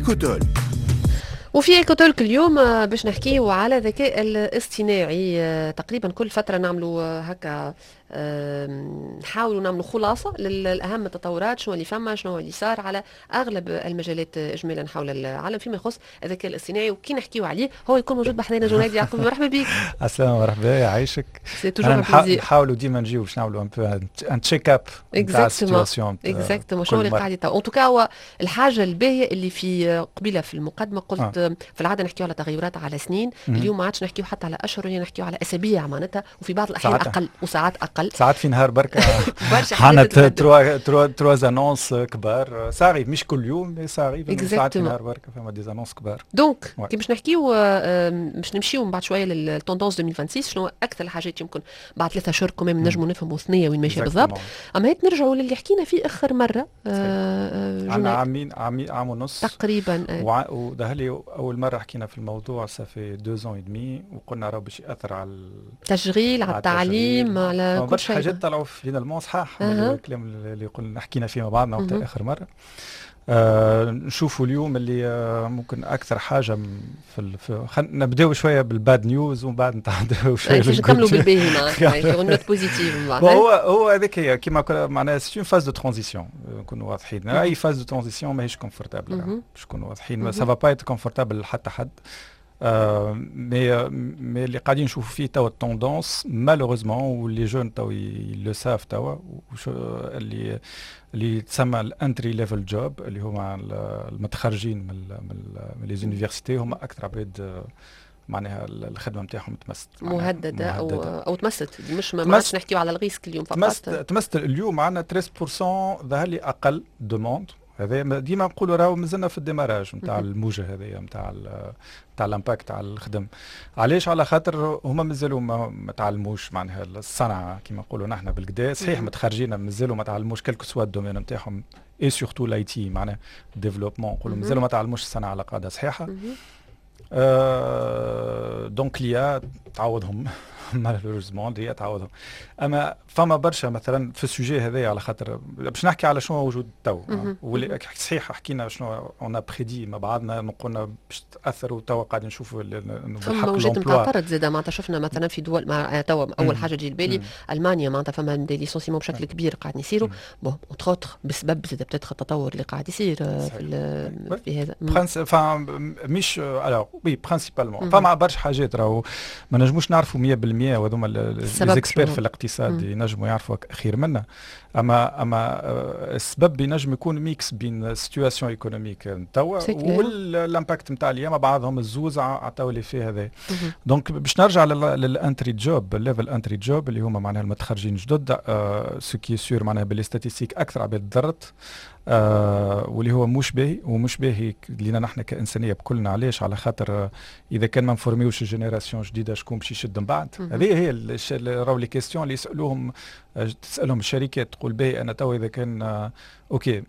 إيكوتول. وفي إيكوتولك اليوم باش نحكيو على الذكاء الاصطناعي. تقريبا كل فترة نعملوا هكا، نحاولوا نعملوا خلاصة للأهم التطورات، شنو اللي فما، شنو اللي صار على أغلب المجالات إجمالا حول العالم فيما يخص الذكاء الاصطناعي. وكي نحكيو عليه هو يكون موجود بحذنا جنيد يعقوب. مرحبا بك. السلام مرحبا، يعيشك. نحاولوا ديما نجيو باش نعملوا ان تشيك اب نتاع السيتواسيون. اكزاكتومون شنو اللي قاعد يطور. ان توكا هو الحاجة الباهية اللي في قبيلة في المقدمة قلت في العادة نحكيو على تغيرات على سنين، اليوم ما عادش نحكيو حتى على أشهر، يعني نحكيو على أسابيع معناتها، وفي بعض الأحيان أقل وساعات أقل. ساعات في نهار بركة حنا تروا زانونس كبار، صاري مش كل يوم صاري، ساعات في نهار بركة فما دي زانونس كبار. دونك كي باش نحكيو باش نمشيو من بعد شوية للتوندونس 2026، شنو أكثر الحاجات يمكن بعد 3 أشهر كمان نجموا نفهموا ثنية وين ماشية بالضبط. أما هيك نرجعوا للي حكينا فيه آخر مرة. عنا عام ونص تقريبا. ودهلي أول مرة حكينا في الموضوع صافي 2 ans et demi، وقلنا راه باش يأثر على التشغيل، على التعليم، على كل شيء. حاجات طلعوا فينا صحاح الكلام اللي قلنا حكينا فيه مع بعضنا وقت آخر مرة. نشوفوا اليوم اللي ممكن أكثر حاجة نبداو شوية بالباد نيوز ومن بعد نتعداو شوية نكملوا بالباهي معناتها نوت بوزيتيف. هو هذاك هي كيما معناها سي اون فاز دو ترانزيسيون. نكونوا واضحين، أي فاز دو ترانزيسيون ماهيش كونفورتابل، باش نكونوا واضحين. سا فا با ايت كونفورتابل حتى حد. مي اللي قاعدين نشوفوا فيه توا التوندونس مالوغوزمون، واللي جون توا لو ساف توا، اللي تسمى الانتري ليفل جوب، اللي هما المتخرجين من لي زونيفرسيتي، هما اكثر عباد معناها الخدمه نتاعهم تمست مهدده او تمست. مش ما عادش نحكيو على الريسك اليوم فقط. تمست اليوم عندنا 13% ظهر لي اقل دوموند. هذا ديما نقولوا راهو مازلنا في الديماراج نتاع الموجه هذيا نتاع الامباكت تاع الخدم. علاش؟ على خاطر هما مازالوا ما تعلموش معناها الصنعه كيما نقولوا نحن بالكدا. صحيح متخرجين مازالوا ما تعلموش كلكو سوا الدومين نتاعهم، اي سورتو لاي تي معناها ديفلوبمون، نقولوا مازالوا ما تعلموش الصنعه على قاعده صحيحه. دونك ليا تعوضهم مالوريزمون ليا تعوضهم. اما فما برشا مثلا في السوجي هذايا، على خاطر باش نحكي على شنو موجود تو، واللي صحيح حكينا شنو اون بريدي مع بعضنا، قلنا باش تاثر، وتوا قاعدين نشوفوا فما موجات نتاع طرد زاده معناتها. شفنا مثلا في دول مع توا اول حاجه تجي لبالي المانيا، معناتها فما دي ليسونسيمون بشكل كبير قاعدين يصيروا بون اوتر بسبب زاده بتاتخ التطور اللي قاعد يصير في هذا. مش الوغ وي برينسيبالمون فما برشا حاجات راهو ما نجموش نعرفوا 100%، وهذوما ليزيكسبير في الاقتصاد ينجموا يعرفوا خير منا. اما السبب ينجم يكون ميكس بين سيتواسيون ايكونوميك توا والامباكت نتاع اليوم بعضهم الزوز عطاو لي فيه هذا. دونك باش نرجع للانتري جوب، الليفل انتري جوب اللي هما معناها المتخرجين جدد، سو كي سور معناها بالستاتيستيك اكثر عباد ضرت، واللي هو مش باهي لينا نحن كإنسانية بكلنا. علاش؟ على خاطر إذا كان ما نفورميوش الجينيراسيون جديدة شكون باش يشد من بعد؟ هذه هي راهو لي كيستيون اللي تسألهم الشركات، تقول باهي أنا توا إذا كان أوكي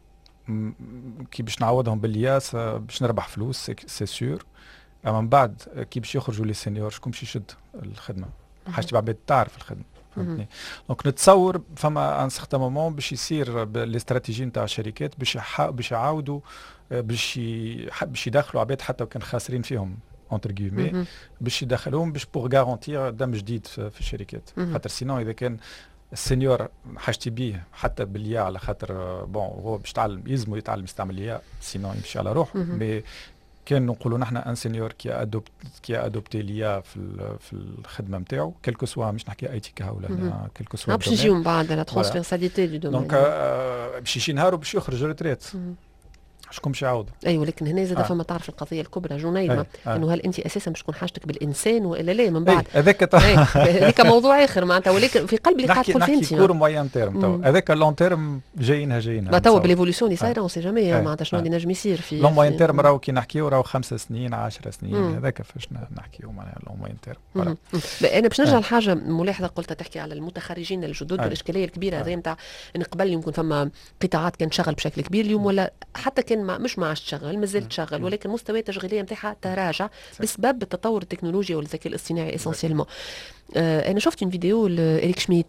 كي باش نعوضهم بالياس باش نربح فلوس سي سور، أما من بعد كي باش يخرجوا لي سينيور شكون باش يشد الخدمة؟ حاجة عباد تعرف الخدمة. فهمتني؟ دونك نتصور فما ان سيغتان مومون باش يصير الاستراتيجي نتاع الشركات باش يعاودوا باش يدخلوا عباد حتى وكان خاسرين فيهم اونتر كيومي، باش يدخلوهم باش بور غارونتير دم جديد في الشركات. خاطر سينون اذا كان السينيور حاجتي بيه حتى باليا، على خاطر بون هو باش يلزموا يتعلم يستعمل اليا، سينون يمشي على روحه. مي كان نقولوا نحن ان سينيور كي ادوبتي ليا في الخدمه نتاعو كلكو سوا، مش نحكي اي تي كا ولا كلكو سوا باش نجيو من بعد لا ترانسفيرساليتي دو دومين. دونك باش يجي نهار وباش يخرج ريتريت، شكون باش يعاود؟ اي ولكن هنا زاد فما تعرف القضيه الكبرى جنيدة، انه هل انت اساسا باش تكون حاجتك بالانسان والا لا من بعد؟ هذاك هذيك موضوع اخر معناتها، ولكن في قلب اللي قاعد تقول فيه انت نحكي كور موين تيرم تو، هذاك اللون تيرم جايين ما توا باليفوليسيون اللي صايره سي جامي معناتها شنو اللي نجم يصير في لون موين تيرم. راهو كي نحكيو راهو 5 سنين 10 سنين، هذاك فاش نحكيو معناها لون موين تيرم. انا باش نرجع لحاجه ملاحظه قلتها تحكي على المتخرجين الجدد والاشكاليه الكبيره هذه نتاع ان قبل يمكن فما قطاعات كانت تشغل بشكل كبير، اليوم ولا حتى كان مش ما عادش تشغل، مازال تشغل، ولكن مستوى التشغيليه نتاعها تراجع بسبب التطور التكنولوجي والذكاء الاصطناعي اسونسيلمون. انا شفت فيديو لإريك شميت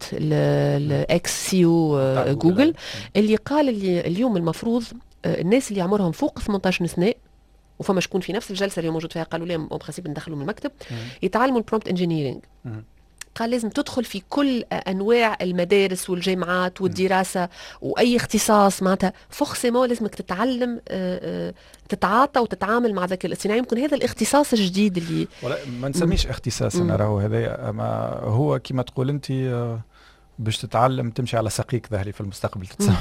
الاكس سي او جوجل اللي قال اللي اليوم المفروض الناس اللي عمرهم فوق 18 سنه وفما شكون في نفس الجلسه اللي موجود فيها قالوا لهم بخسيب ندخلوا من المكتب يتعلموا البرومبت انجينيرينج. قال لازم تدخل في كل انواع المدارس والجامعات والدراسه واي اختصاص معناتها فورسيمون لازمك تتعلم تتعاطى وتتعامل مع الذكاء الاصطناعي. يمكن هذا الاختصاص الجديد اللي ما نسميش اختصاص انا راهو هذا، اما هو كما تقول انت باش تتعلم تمشي على سقيك ذهلي في المستقبل تتصور.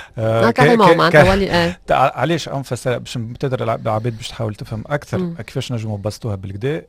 علاش انفس باش تقدر العباد باش تحاول تفهم اكثر كيفاش نجموا نبسطوها بالكدا.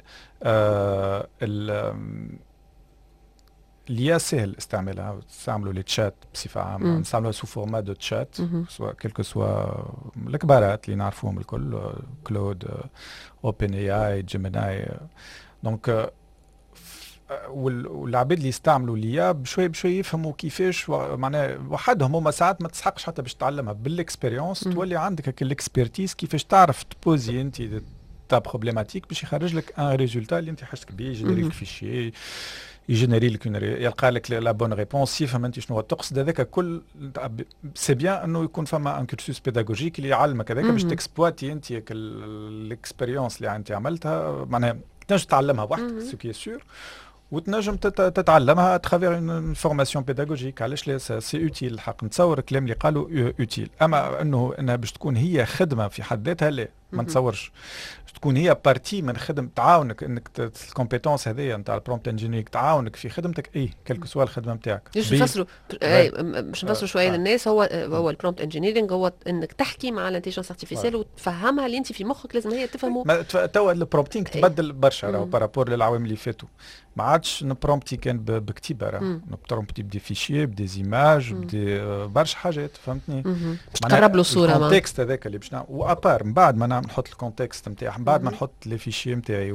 ليا سهل استعمالها، نستعملوا لي تشات بصفه عامه، نستعملوها سو فورما دو تشات سواء كلكو سوا الكبارات اللي نعرفوهم الكل، كلود، اوبن اي اي، جيميناي. دونك والعباد اللي يستعملوا ليا بشوي بشوي يفهموا كيفاش معناها وحدهم هما ساعات ما تسحقش حتى باش تعلمها بالاكسبيريونس، تولي عندك هكا الاكسبيرتيز كيفاش تعرف تبوزي انت تا بروبليماتيك باش يخرج لك ان ريزولتا اللي انت حاجتك بيه، يجينيري لك فيشي، يجينيري لك يلقى لك لا بون ريبونس، يفهم انت شنو تقصد. هذاك كل سي بيان انه يكون فما ان كورسوس بيداغوجيك اللي يعلمك هذاك باش تكسبلواتي انت الاكسبيريونس اللي انت عملتها، معناها تنجم تعلمها وحدك سو كي سور، وتنجم تتعلمها اترافير اون فورماسيون بيداغوجيك. علاش لا سي اوتيل الحق، نتصور الكلام اللي قالوا اوتيل، اما انها باش تكون هي خدمه في حد ذاتها لا، ما نتصورش. تكون هي بارتي من خدم تعاونك انك الكومبيتونس هذيا نتاع البرومبت انجينيرينج تعاونك في خدمتك، اي كلكو سوا الخدمه نتاعك. باش نفسروا باش نفسروا شويه للناس، هو البرومبت انجينيرينج هو انك تحكي مع الانتيجنس ارتيفيسيال وتفهمها اللي انت في مخك لازم هي تفهمه. توا البرومبتينغ تبدل برشا راهو بارابور للعوام اللي فاتوا، ما عادش نبرومبتي كان بكتيبه، راه نبرومبتي بدي فيشي بدي زيماج بدي برشا حاجات، فهمتني؟ تقرب له الصوره الكونتكست هذاك اللي باش وابار من بعد ما نحط الكونتكست نتاعي، من بعد ما نحط لي فيشي نتاعي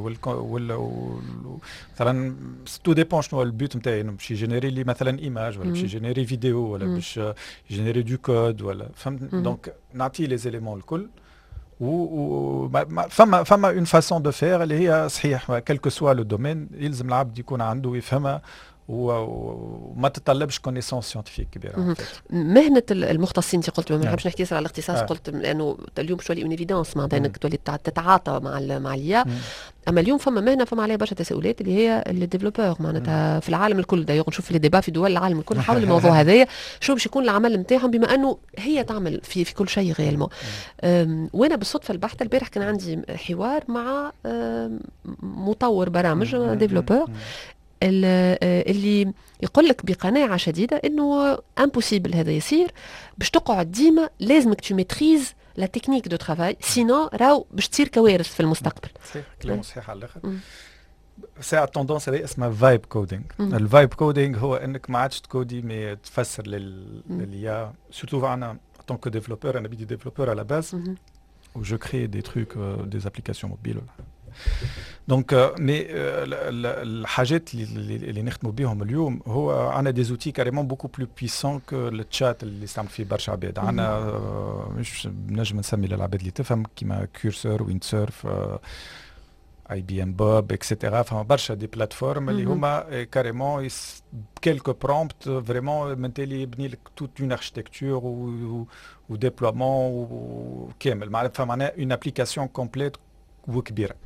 مثلا تو ديبون شنو البيوت نتاعي، باش يجينيري لي مثلا ايماج ولا باش يجينيري فيديو ولا باش يجينيري دو كود ولا فهمت. دونك نعطي لي زيليمون الكل و فما اون فاسون دو فير اللي هي صحيح كلكو سوا لو دومين يلزم العبد يكون عنده ويفهمها وما تتطلبش كونيسونس سيانتيفيك كبيره. مهنه المختصين انت قلت ما نحبش نحكي على الاختصاص، قلت لانه اليوم شويه اون ايفيدونس معناتها انك تولي تتعاطى مع اليا، اما اليوم فما مهنه فما عليها برشا تساؤلات اللي هي الديفلوبور معناتها في العالم الكل. دايوغ نشوف لي ديبا في دول العالم الكل حول الموضوع هذايا، شو باش يكون العمل نتاعهم بما انه هي تعمل في كل شيء غيالمون. وانا بالصدفه البحته البارح كان عندي حوار مع مطور برامج ديفلوبور اللي يقول لك بقناعه شديده انه امبوسيبل هذا يصير، باش تقعد ديما لازمك تو ميتريز لا تكنيك دو ترافاي، سينو راهو باش تصير كوارث في المستقبل. صحيح كلام صحيح على الاخر. ساعة التوندونس هذه اسمها فايب كودينغ. الفايب كودينغ هو انك ما عادش تكودي مي تفسر لليا، سورتو انا طون كو ديفلوبور، انا بدي ديفلوبور على باز و جو كري دي تروك دي ابليكاسيون موبيل. دونك مي الحاجات اللي نخدموا بهم اليوم هو عندنا دي زوتي كاريمون بوكو بلو بويسون كو التشات اللي يستعمل فيه برشا عباد. عندنا مش نجم نسمي للعباد اللي تفهم كيما كورسور، ويند سيرف، اي بي ام بوب اكسيتيرا، فما برشا دي بلاتفورم اللي هما كاريمون كيلكو برومبت فريمون من تالي يبني لك توت اون اركتيكتور وديبلومون وكامل، معناتها معناها اون ابليكاسيون كومبليت وكبيره.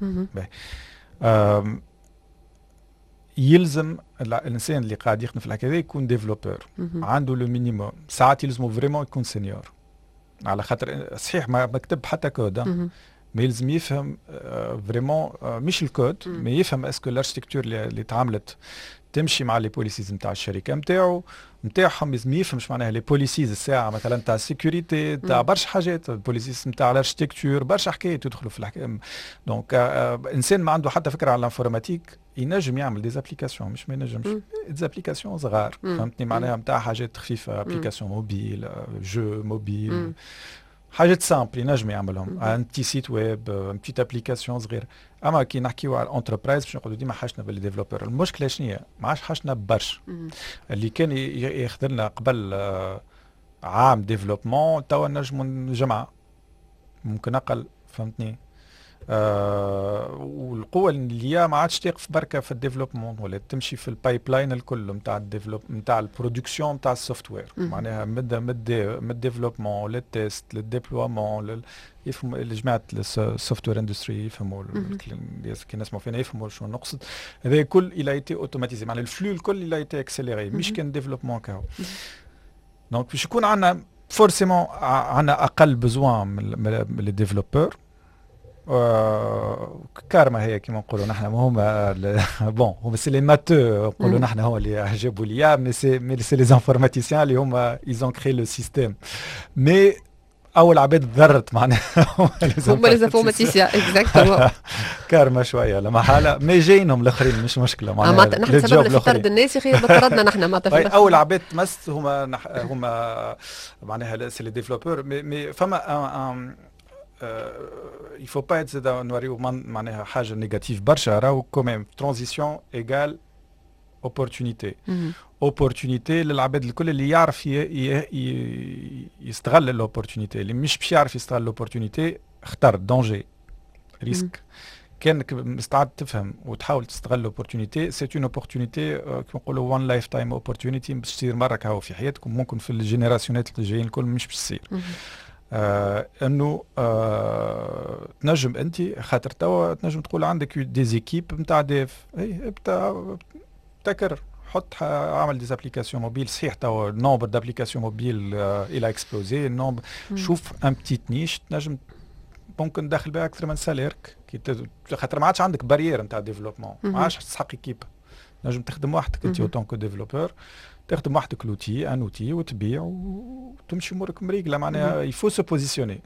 يلزم الانسان اللي قاعد يخدم في الحكايه يكون ديفلوبور، عنده لو مينيموم. ساعات يلزمه فريمون يكون سينيور، على خاطر صحيح ما بكتب حتى كود، ما يلزم يفهم فريمون مش الكود، ما يفهم اسكو الاركتيكتور اللي تعاملت تمشي مع لي بوليسيز نتاع الشركه نتاعهم. لازم يفهمش معناها لي بوليسيز الساعه مثلا تاع السيكوريتي تاع برشا حاجات، البوليسيز نتاع الاركتيكتور برشا حكايات تدخلوا في الحكايه. دونك انسان ما عنده حتى فكره على الانفورماتيك ينجم يعمل دي ابليكاسيون، مش ما ينجمش دي ابليكاسيون صغار، فهمتني معناها نتاع حاجات خفيفه، ابليكاسيون موبيل، جو موبيل، حاجات سامبل ينجم يعملهم، ان تي سيت ويب، ان بتيت ابليكاسيون صغيره. اما كي نحكيو على الانتربرايز باش نقولوا ديما حاجتنا بالديفلوبر. المشكله شنو هي؟ ما عادش حاجتنا برشا. اللي كان يخدمنا قبل عام ديفلوبمون توا نجموا جمعه ممكن اقل، فهمتني؟ والقوه اللي هي ما عادش تقف بركه في الديفلوبمون ولا تمشي في البايب لاين الكل نتاع الديفلوب نتاع البرودكسيون نتاع السوفت وير. معناها من الديفلوبمون للتيست للديبلومون يفهموا جماعه السوفت وير اندستري يفهموا كي نسمعوا فينا يفهموا شنو نقصد. هذا الكل الى ايتي اوتوماتيزي معناها الفلو الكل الى ايتي اكسيليري مش كان ديفلوبمون كاو. دونك باش يكون عندنا فورسيمون عندنا اقل بزوان من لي ديفلوبور. كارما هي كيما نقولوا نحن هما بون هما سي لي ماتو نقولوا نحن هو اللي جابوا ليا مي سي لي انفورماتيسيان اللي هما ايزون كري لو سيستيم. مي اول عباد ضرت معناها هما لي انفورماتيسيان اكزاكتومون. كارما شويه لا محاله مي جايينهم الاخرين مش مشكله معناها نحن سببنا في طرد الناس يا اخي بطردنا نحن معناتها اول عباد تمس هما معناها سي لي ديفلوبور مي فما il faut pas être نوريو معناها حاجه نيجاتيف برشا راهو كوميم ترانزيسيون ايغال اوبورتونيتي. اوبورتونيتي للعباد الكل اللي يعرف يستغل الاوبورتونيتي. اللي مش باش يعرف يستغل الاوبورتونيتي خطر دونجي ريسك. كانك مستعد تفهم وتحاول تستغل الاوبورتونيتي سي اون اوبورتونيتي كيما نقولوا وان لايف تايم اوبورتونيتي باش تصير مره كهو في حياتكم ممكن في الجينيراسيونات اللي جايين الكل مش باش تصير. انه تنجم انت خاطر توا تنجم تقول عندك دي زيكيب نتاع ديف ابتكر حط اعمل دي ابليكاسيون موبيل. صحيح توا النومبر دابليكاسيون موبيل الى اكسبلوزي النومبر. شوف ان بتيت نيش تنجم ممكن تدخل بها اكثر من ساليرك خاطر ما عادش عندك بارير نتاع ديفلوبمون. ما عادش تسحق ايكيب تنجم تخدم وحدك انت اوتون كو ديفلوبور تخدم وحدك لوتي ان اوتي وتبيع وتمشي امورك مريقله. معناها يفو سو بوزيسيوني.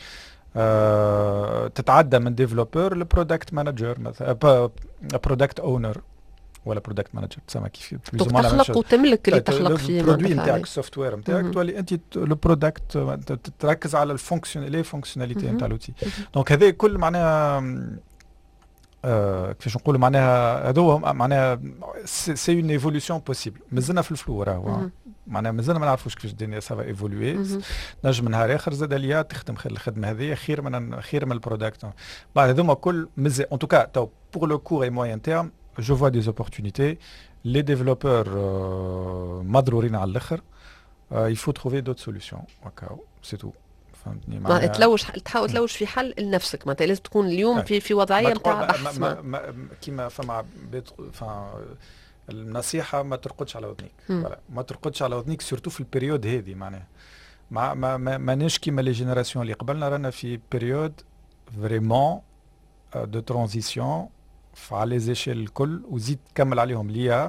تتعدى من ديفلوبور لبرودكت مانجر مثلا برودكت اونر ولا برودكت مانجر تسمى كيف تخلق وتملك اللي تخلق فيه البرودوي نتاعك السوفت وير نتاعك تولي انت لو برودكت تركز على لي فونكسيوناليتي نتاع لوتي. دونك هذا كل معناها كيفاش نقولوا معناها هذو معناها سي اون ايفولوسيون بوسيبل. مازلنا في الفلو راهو معناها مازلنا ما نعرفوش كيفاش الدنيا سافا ايفولوي. نجم نهار اخر زاد ليا تخدم الخدمه هذه خير من البرودكت. بعد هذوما كل مزيان ان توكا تو بور لو كور اي موين تيرم جو فوا دي اوبورتونيتي. لي ديفلوبور مضرورين على الاخر. يفو تروفي دوت سوليوشن هكا سي تو. ما تحاول تلوش في حل لنفسك. معناتها لازم تكون اليوم في وضعيه نتاع بحث كيما فما النصيحه ما ترقدش على وذنيك. ما ترقدش على وذنيك سورتو في البريود هذه. معناها ماناش كيما لي جينيراسيون اللي قبلنا رانا في بريود فريمون دو ترانزيسيون على لي زيشيل الكل وزيد تكمل عليهم ليا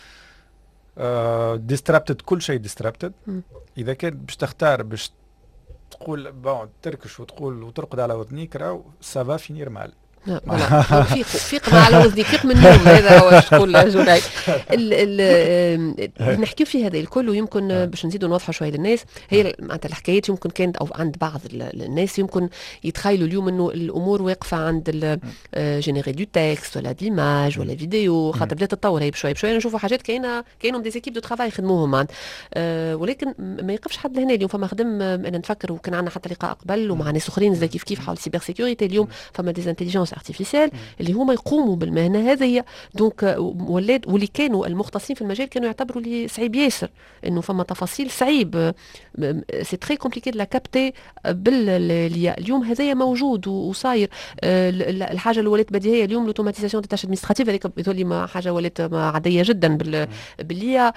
ديسترابتد. كل شيء ديسترابتد. اذا كان باش تختار باش تقول بون تركش وتقول وترقد على وذنيك راهو سافا فينير مال. فيق على وذنك فيق من النوم. هذا هو تقول جوناي. نحكيو في هذا الكل ويمكن باش نزيدوا نوضحوا شويه للناس. هي معناتها الحكايات يمكن كانت او عند بعض الناس يمكن يتخيلوا اليوم انه الامور واقفه عند جينيري دو تكست ولا ديماج ولا فيديو خاطر بدات تتطور هي بشويه بشويه. نشوفوا حاجات كاينهم دي زيكيب دو ترافاي يخدموهم ولكن ما يقفش حد لهنا. اليوم فما خدم انا نفكر وكان عندنا حتى لقاء قبل ومع ناس اخرين زي كيف حول السيبر سيكوريتي. اليوم فما دي انتليجنس ارتيفيسيال اللي هما يقوموا بالمهنه هذه. دونك ولاد واللي كانوا المختصين في المجال كانوا يعتبروا لي صعيب ياسر انه فما تفاصيل صعيب سي تري كومبليكي دو لا كابتي باللي اليوم هذايا موجود وصاير. الحاجه اللي ولات بديهيه اليوم لوتوماتيزاسيون دي تاش ادمنستراتيف هذيك بتولي ما حاجه ولات عاديه جدا باللي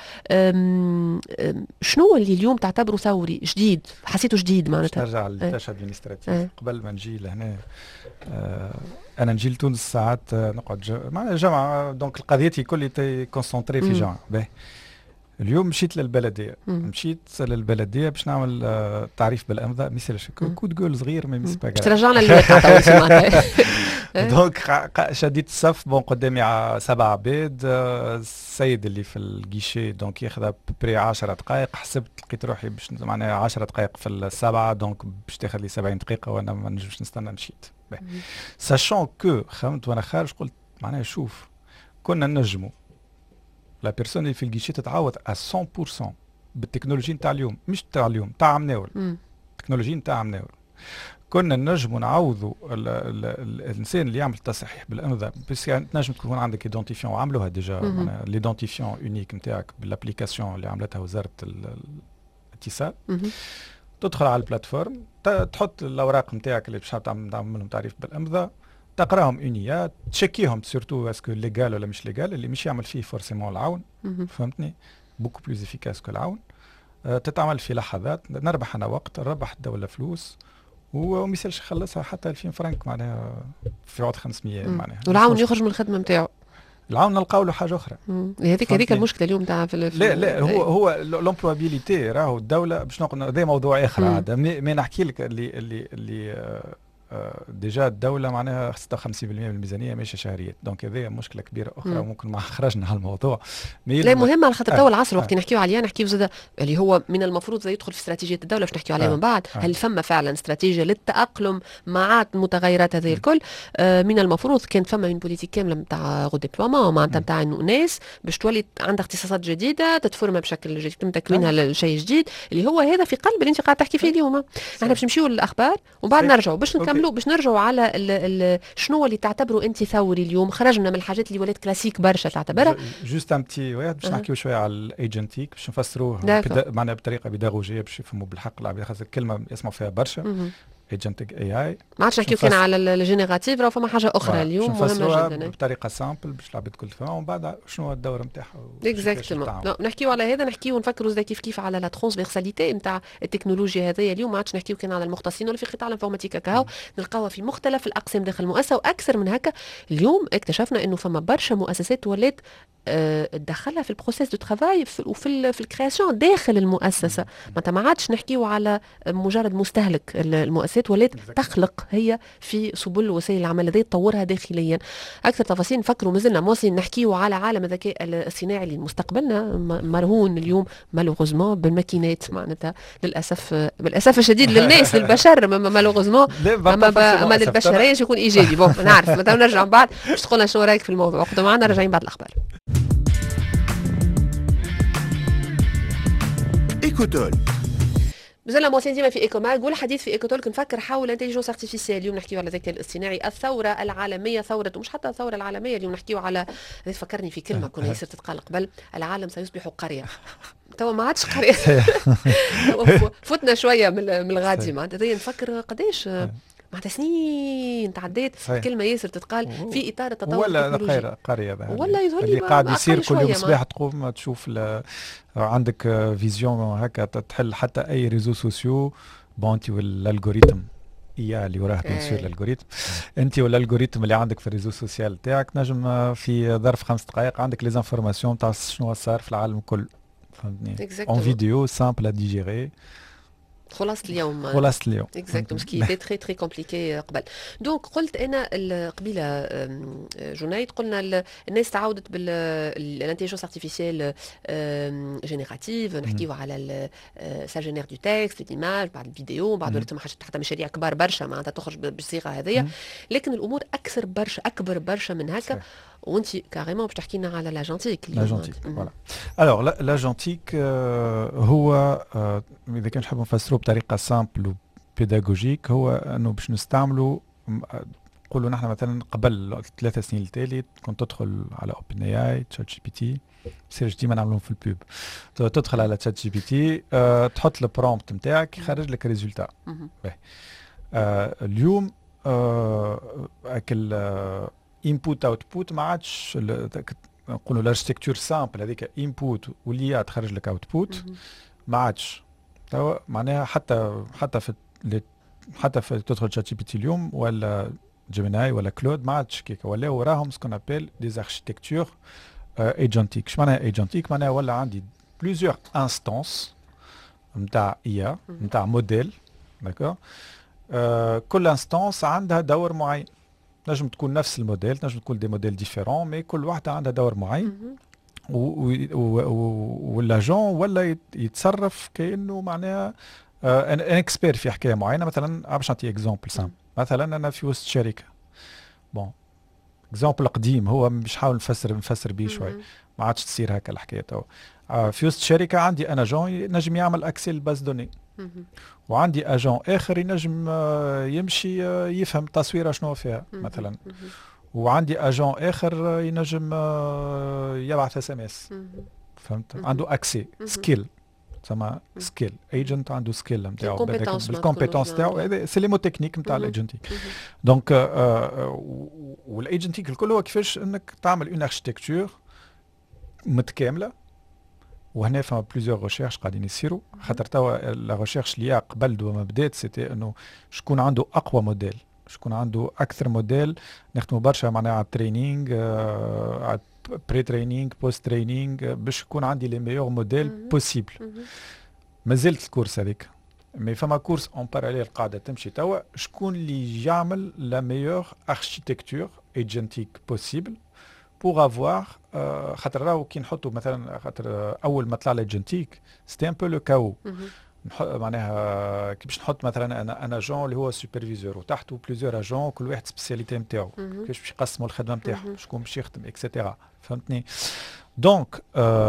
شنو اللي اليوم تعتبره ثوري جديد حسيته جديد معناتها. نرجع للتاش ادمنستراتيف قبل ما نجي لهنا. انا نجي لتونس ساعات نقعد مع جامعه دونك القضيتي كل كونسونطري في جامعه. اليوم مشيت للبلديه. باش نعمل تعريف بالامضاء مثال كود جول صغير ما يمس باكا ترجعنا للمعنى. دونك شديت الصف بون قدامي 7 عباد. السيد اللي في الجيشي دونك ياخذ بري 10 دقائق. حسبت لقيت روحي باش معناها 10 دقائق في السبعه دونك باش تاخذ لي 70 دقيقه وانا ما نجمش نستنى. مشيت ساشون كو خممت وانا خارج قلت معناها شوف كنا نجموا لا بيرسون اللي في الجيشي تتعوض 100% بالتكنولوجي نتاع اليوم مش نتاع اليوم تاع مناول. التكنولوجي نتاع مناول كنا نجموا نعوضوا الانسان اللي يعمل تصحيح بالامضاء، بس يعني تنجم تكون عندك ايدونتيفيون وعملوها ديجا ليدونتيفيون اونيك نتاعك بالابليكاسيون اللي عملتها وزاره الاتصال. تدخل على البلاتفورم، تحط الاوراق نتاعك اللي باش تعمل لهم تعريف بالامضاء، تقراهم اونيات، تشيكيهم سورتو اسكو ليغال ولا مش ليغال، اللي مش يعمل فيه فورسيمون العون. فهمتني؟ بوكو بلوز افيكاس كو العون. تتعمل في لحظات، نربح انا وقت، نربح الدوله فلوس، وما يسالش يخلصها حتى 2000 فرنك معناها في عوض 500 معناها. والعون يخرج من الخدمه نتاعو. العون نلقاو له حاجه اخرى. هذيك المشكله اليوم تاع في لا هو لومبلوابيليتي راهو الدوله باش نقول هذا موضوع اخر عاد. مي نحكي لك اللي ديجا الدوله معناها 56% من الميزانيه ماشيه شهريات، دونك هذه مشكله كبيره اخرى وممكن ما خرجنا على الموضوع. لا مهم على خاطر تو العصر وقت نحكيو عليها نحكيو زاد اللي هو من المفروض يدخل في استراتيجيه الدوله باش نحكيو عليها من بعد. هل فما فعلا استراتيجيه للتاقلم مع المتغيرات هذه الكل؟ من المفروض كان فما من بوليتيك كامله نتاع غوديبلومون معناتها نتاع انه ناس باش تولي عندها اختصاصات جديده تتفورم بشكل جديد يتم تكوينها لشيء جديد اللي هو هذا في قلب اللي انت قاعد تحكي فيه اليوم. احنا باش نمشيو للاخبار وبعد نرجعوا باش نكملوا باش نرجعوا على شنو اللي تعتبره انت ثوري اليوم. خرجنا من الحاجات اللي ولات كلاسيك برشا تعتبرها. جوست ام تي واحد باش نحكيو شويه على الايجنتيك باش نفسروه معناها بطريقه بيداغوجيه باش يفهموا بالحق العباد، خاطر الكلمه يسمعوا فيها برشا. ايجنتيك اي اي ما عادش نحكيو كان على الجينيراتيف، راه فما حاجه اخرى اليوم مهمه جدا بطريقه سامبل باش العباد الكل تفهم، ومن بعد شنو الدور نتاعها. اكزاكتومون نحكيو على هذا، نحكيو نفكروا زي كيف على لا ترانسفيرساليتي نتاع التكنولوجيا هذه. اليوم ما عادش نحكيو كان على المختصين ولا في قطاع الانفورماتيكا كهو نلقاوها في مختلف الاقسام داخل المؤسسه، واكثر من هكا اليوم اكتشفنا انه فما برشا مؤسسات ولات تدخلها في البروسيس دو ترافاي وفي الكرياسيون داخل المؤسسه. معناتها ما عادش نحكيو على مجرد مستهلك، المؤسسات ولات تخلق هي في سبل وسائل العمل هذه تطورها داخليا. اكثر تفاصيل نفكروا مازلنا مواصلين نحكيو على عالم الذكاء الصناعي اللي مستقبلنا مرهون اليوم مالوغوزمون بالماكينات. معناتها بالاسف الشديد للناس للبشر مالوغوزمون، اما للبشريه يكون ايجابي. بون نعرف مثلا نرجع من بعد باش تقول لنا شنو رايك في الموضوع. خذوا معنا راجعين بعد الاخبار. إيكوتول مازلنا مواصلين ديما في ايكوماج والحديث في ايكوتول نفكر حول الانتليجنس ارتيفيسيال. اليوم نحكيو على الذكاء الاصطناعي، الثوره العالميه، ثوره ومش حتى الثوره العالميه. اليوم نحكيو على فكرني في كلمه كنا يصير تتقال قبل، العالم سيصبح قريه. توا ما عادش قريه. فتنا شويه من الغادي معناتها نفكر قداش معناتها سنين تعديت كلمه ياسر تتقال في اطار التطور التكنولوجي. ولا قريه ولا يظهر لي اللي قاعد يصير كل يوم صباح تقوم تشوف عندك فيزيون هكا تحل حتى اي ريزو سوسيو بونتي والالغوريثم اللي وراه بيان الالغوريثم. انت والالغوريثم اللي عندك في الريزو سوسيال تاعك نجم في ظرف 5 دقائق عندك لي انفورماسيون تاع شنو صار في العالم الكل. فهمتني؟ اون فيديو سامبل ا ديجيري. خلاص اليوم اكزاكتوم سكي تي تري تري كومبليكي قبل. دونك قلت انا قبيله جنيد قلنا الناس تعودت بالانتيجنس ارتيفيسيال جينيراتيف، نحكيو على سا جينير دو تكست ديماج بعد الفيديو بعد ولات حتى مشاريع كبار برشا معناتها تخرج بالصيغه هذيا، لكن الامور اكبر برشا من هكا. وانت كاريمون باش تحكي لنا على لاجونتيك. لاجونتيك فوالا. الوغ لاجونتيك هو اذا كان نحب نفسروه بطريقه سامبل وبيداغوجيك، هو انه باش نستعملوا نقولوا نحن مثلا قبل 3 سنين التالي كنت تدخل على اوبن اي اي تشات جي بي تي، سير ديما نعملوهم في البوب، تدخل على تشات جي بي تي تحط البرومبت نتاعك يخرج لك ريزولتا. اليوم اكل انبوت اوتبوت ما عادش نقولوا الاركتيكتور سامبل هذيك انبوت واللي تخرج لك اوتبوت ما عادش. معناها حتى في تدخل شات جي بي تي اليوم ولا جيميناي ولا كلود ما عادش كيك، ولا وراهم سكون ابيل دي اركتيكتور ايجنتيك. اش معناها ايجنتيك؟ معناها ولا عندي بليزيور انستانس نتاع اي نتاع موديل، داكور. كل انستانس عندها دور معين، نجم تكون نفس الموديل، نجم تكون دي موديل ديفيرون، مي كل واحدة عندها دور معين. واللاجون ولا يتصرف كأنه معناها ان اكسبير في حكاية معينة. مثلا باش نعطي اكزومبل سام، مثلا انا في وسط شركة، بون اكزومبل قديم هو مش حاول نفسر بيه شوي، ما عادش تصير هكا الحكاية. تو في وسط شركة عندي انا جون نجم يعمل اكسي للباز دوني، وعندي اجون اخر ينجم يمشي يفهم التصويره شنو فيها مثلا. وعندي اجون اخر ينجم يبعث اس ام اس. فهمت؟ عنده اكسي سكيل، تسمى سكيل ايجنت، عنده سكيل نتاعو بالكومبيتونس تاعو. هذا سي لي مو تكنيك نتاع الايجنتيك. دونك والايجنتيك الكل هو كيفاش انك تعمل اون اركتيكتور متكامله. وهنا فما بليزيور ريشيرش قاعدين يصيروا، خاطر توا لا ريشيرش اللي قبل ما بدات سيتي انه شكون عنده اقوى موديل، شكون عنده اكثر موديل. نخدموا برشا معناها على الترينينغ، على بري ترينينغ بوست ترينينغ، باش يكون عندي لي ميور موديل بوسيبل. مازلت الكورس هذيك، مي فما كورس اون باراليل قاعده تمشي توا، شكون اللي يعمل لا ميور اركتيكتور ايجنتيك بوسيبل بور افوار. خاطر راهو كي نحطوا مثلا، خاطر اول ما طلع ليجنتيك سيتي ان بو لو كاو. معناها كي باش نحط مثلا انا اجون اللي هو سوبرفيزور وتحته بليزيور اجون كل واحد سبيسياليتي نتاعو، كيفاش باش يقسموا الخدمه نتاعهم، شكون باش يخدم اكسيتيرا. فهمتني؟ دونك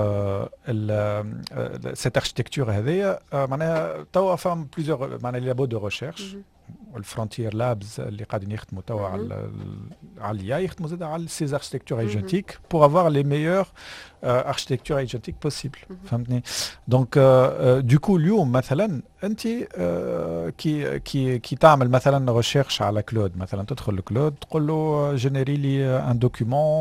سيت اركتيكتور هذيا معناها توا فهم بليزيور معناها لابو دو ريشيرش. والفرونتير لابز اللي قاعدين يخدموا توا على اليا، يخدموا زاد على سيز اركتيكتور ايجنتيك بور افوار لي ميور اركتيكتور ايجنتيك بوسيبل. فهمتني؟ دونك دوكو اليوم مثلا انت كي تعمل مثلا ريشيرش على كلود، مثلا تدخل لكلود تقول له جينيري لي ان دوكيومون،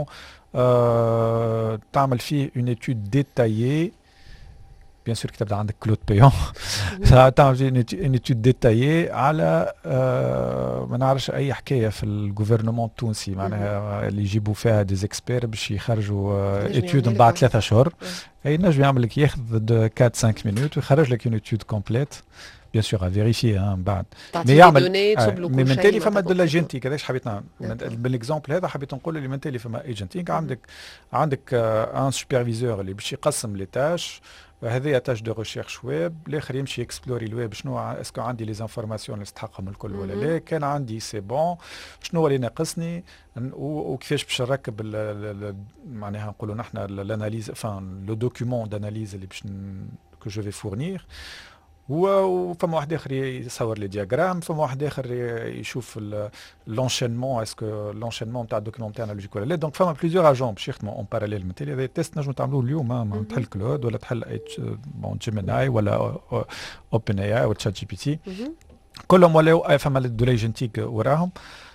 تعمل فيه اون ايتود ديتايي. بيان سور كي تبدا عندك كلود بايون تعمل فيه اون ايتود ديتايي على ما نعرفش اي حكايه في الجوفرنمون التونسي، معناها اللي يجيبوا فيها دي زيكسبير باش يخرجوا ايتود من بعد 3 اشهر. اي نجم يعمل لك ياخذ 4 5 مينوت ويخرج لك اون ايتود كومبليت. بيان سور فيريفي من بعد، مي يعمل مي من تالي فما دو لاجنتيك. هذاش حبيت نعمل بالاكزومبل هذا، حبيت نقول اللي من تالي فما ايجنتيك. عندك ان سوبرفيزور اللي باش يقسم لي تاش، هذه تاج دو ريشيرش ويب، الاخر يمشي اكسبلوري الويب، شنو اسكو عندي لي زانفورماسيون اللي نستحقهم الكل ولا لا، كان عندي سي بون، شنو هو اللي ناقصني، وكيفاش باش نركب معناها نقولوا نحن الاناليز فان لو دوكيومون داناليز اللي باش كو جو في فورنير. وفما واحد اخر يصور لي دياغرام، فما واحد اخر يشوف لونشينمون، اسكو لونشينمون تاع الدوكيومون تاعنا لوجيك ولا لا. دونك فما بليزيور اجون باش يخدموا اون باراليل. مثالي هذا تيست نجموا تعملوه اليوم، ما تحل كلود ولا تحل جيميناي ولا اوبن اي اي ولا تشات جي بي تي، كلهم ولاو فما دو ليجنتيك وراهم.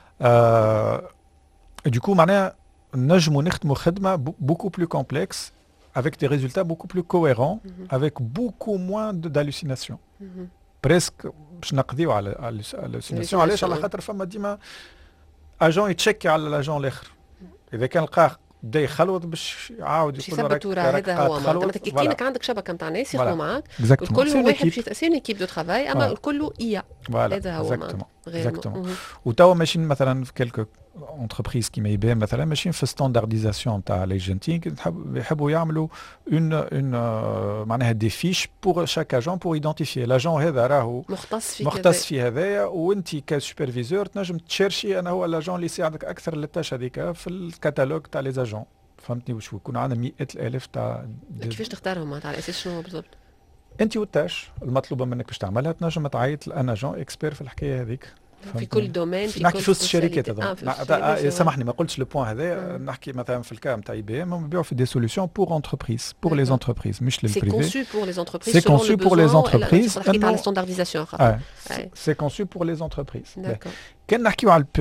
دوكو معناها نجموا نخدموا خدمه بوكو بلو كومبلكس avec des résultats beaucoup plus cohérents, avec beaucoup moins d'hallucinations. Presque, باش نقضيو على الhallucination. علاش؟ على خاطر فما ديما اجون يتشكي على الاجون الاخر. اذا كان لقاه بدا يخلوط باش يعاود يقول لك هذا هو معناتها كينك عندك شبكه نتاع ناس يخدموا معاك، الكل واحد باش يتاثر كيب دو ترافاي، اما الكل هذا هو معناتها. وتوا ماشيين مثلا في كلكو انتربريز كيما اي مثلا ماشيين في ستاندارديزاسيون تاع ليجنتينغ، يحبوا يعملوا اون معناها دي فيش بور شاك اجون بور ايدونتيفي لاجون هذا راهو مختص في هذايا، وانت كسوبرفيزور تنجم تشيرشي انا هو لاجون اللي يساعدك اكثر للتاش هذيك في الكتالوج تاع لي اجون. فهمتني؟ واش يكون عندنا 100,000 تاع كيفاش تختارهم معناتها على اساس شنو بالضبط؟ انت والتاش المطلوبه منك باش تعملها، تنجم تعيط لان اجون اكسبير في الحكايه هذيك في كل دومين، في نحكي في الشركات هذوما. سامحني ما قلتش لو بوين هذا. نحكي مثلا في الكام تاع اي بي ام نبيعوا في دي سوليوشن بور انتربريز، بور لي انتربريز مش للبريفي. سي كونسو بور لي انتربريز، سي كونسو بور لي انتربريز، حكيت على ستاندارديزاسيون. سي كونسو بور لي انتربريز. كان نحكيو على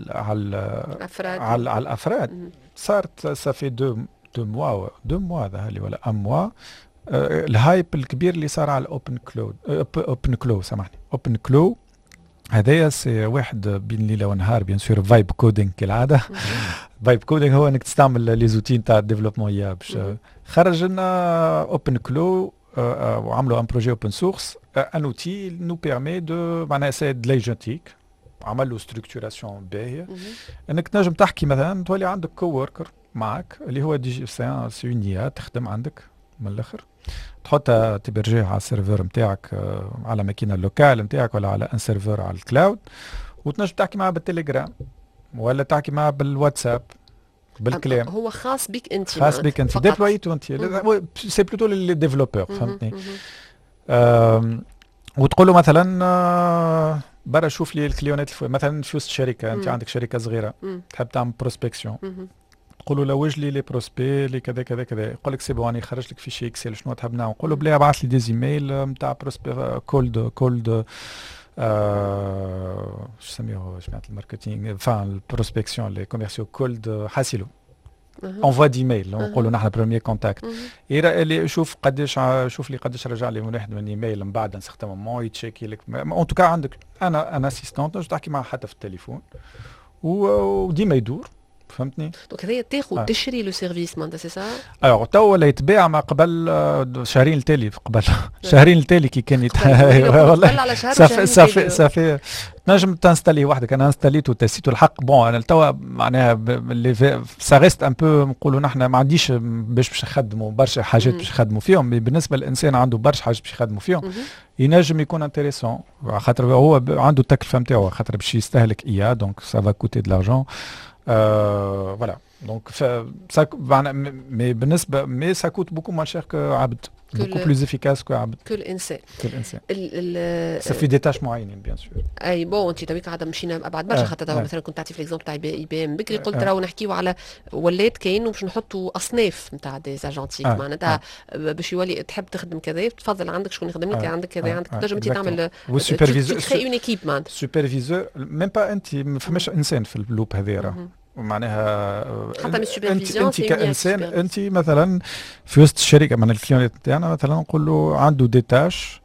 الافراد صارت سافي 2 موا هذا اللي ولا 1 موا الهايب الكبير اللي صار على اوبن كلو سامحني اوبن كلو هذايا سي واحد بين ليله ونهار. بيان سور فايب كودينغ كالعاده. فايب كودينغ هو انك تستعمل لي زوتين تاع الديفلوبمون يا باش خرج لنا اوبن كلو وعملوا ان بروجي اوبن سورس، ان اوتي نو بيرمي دو معناها سي د ليجنتيك، عمل له ستركتوراسيون باهيه انك تنجم تحكي مثلا تولي عندك كووركر معك اللي هو دي جي سي اون تخدم عندك من الاخر، تحطها تبرجيه على السيرفر نتاعك على ماكينه اللوكال نتاعك ولا على ان سيرفر على الكلاود، وتنجم تحكي معاه بالتليجرام ولا تحكي معاه بالواتساب بالكلام. هو خاص بك انت، خاص بك انت، ديبلويته انت. سي بلوتو لي ديفلوبور. فهمتني؟ وتقول له مثلا برا شوف لي الكليونات مثلا في وسط شركه انت عندك شركه صغيره تحب تعمل بروسبكسيون تقول له لوج لي كروسبي لي كذا كذا كذا يقول لك سي بون راني خرج لك في شي اكسل شنو تحب نعمل نقول له بلا ابعث لي دي ايميل نتاع بروسبي كولد شو سميوه جماعه الماركتينغ فان البروسبكسيون لي كوميرسيو كولد حاسيلو انفوا ديميل نقولوا نحن بريمير كونتاكت اللي شوف قداش شوف لي قداش رجع لي واحد من ايميل من بعد سيغتان مومون يتشيكي لك اون توكا عندك انا اسيستونت تحكي معها حتى في التليفون وديما يدور فهمتني دونك هذايا تاخذ تشري لو سيرفيس معناتها سي سا الوغ تو ولا يتباع ما قبل شهرين التالي قبل شهرين التالي كي كان والله صافي تنجم تنستالي وحدك انا انستاليتو تسيتو الحق بون انا توا معناها سا ريست ان بو نقولوا نحن ما عنديش باش نخدموا برشا حاجات باش نخدموا فيهم بالنسبه للانسان عنده برشا حاجات باش يخدموا فيهم ينجم يكون انتريسون خاطر هو عنده التكلفه نتاعو خاطر باش يستهلك اياه دونك سا فا كوتي دو لارجون voilà donc ça mais بالنسبه mais ça coûte beaucoup moins cher que عبد beaucoup plus efficace que عبد que الانسان ça fait des tâches معينين bien sûr اي بون انت تويك قاعده مشينا ابعد برشا خاطر مثلا كنت تعطي في ليكزومبل تاع اي بي ام بكري قلت راهو نحكيو على ولات كاين باش نحطوا اصناف نتاع دي زاجونتيك معناتها باش يولي تحب تخدم كذا تفضل عندك شكون يخدم لك عندك كذا عندك تنجم انت تعمل والسوبرفيزور اون ايكيب معناتها سوبرفيزور ميم با انت ما فماش انسان في اللوب هذا معناها حتى من السوبرفيزيون انت كانسان انت مثلا في وسط الشركه من الكليونات نتاعنا مثلا نقول له عنده دي تاش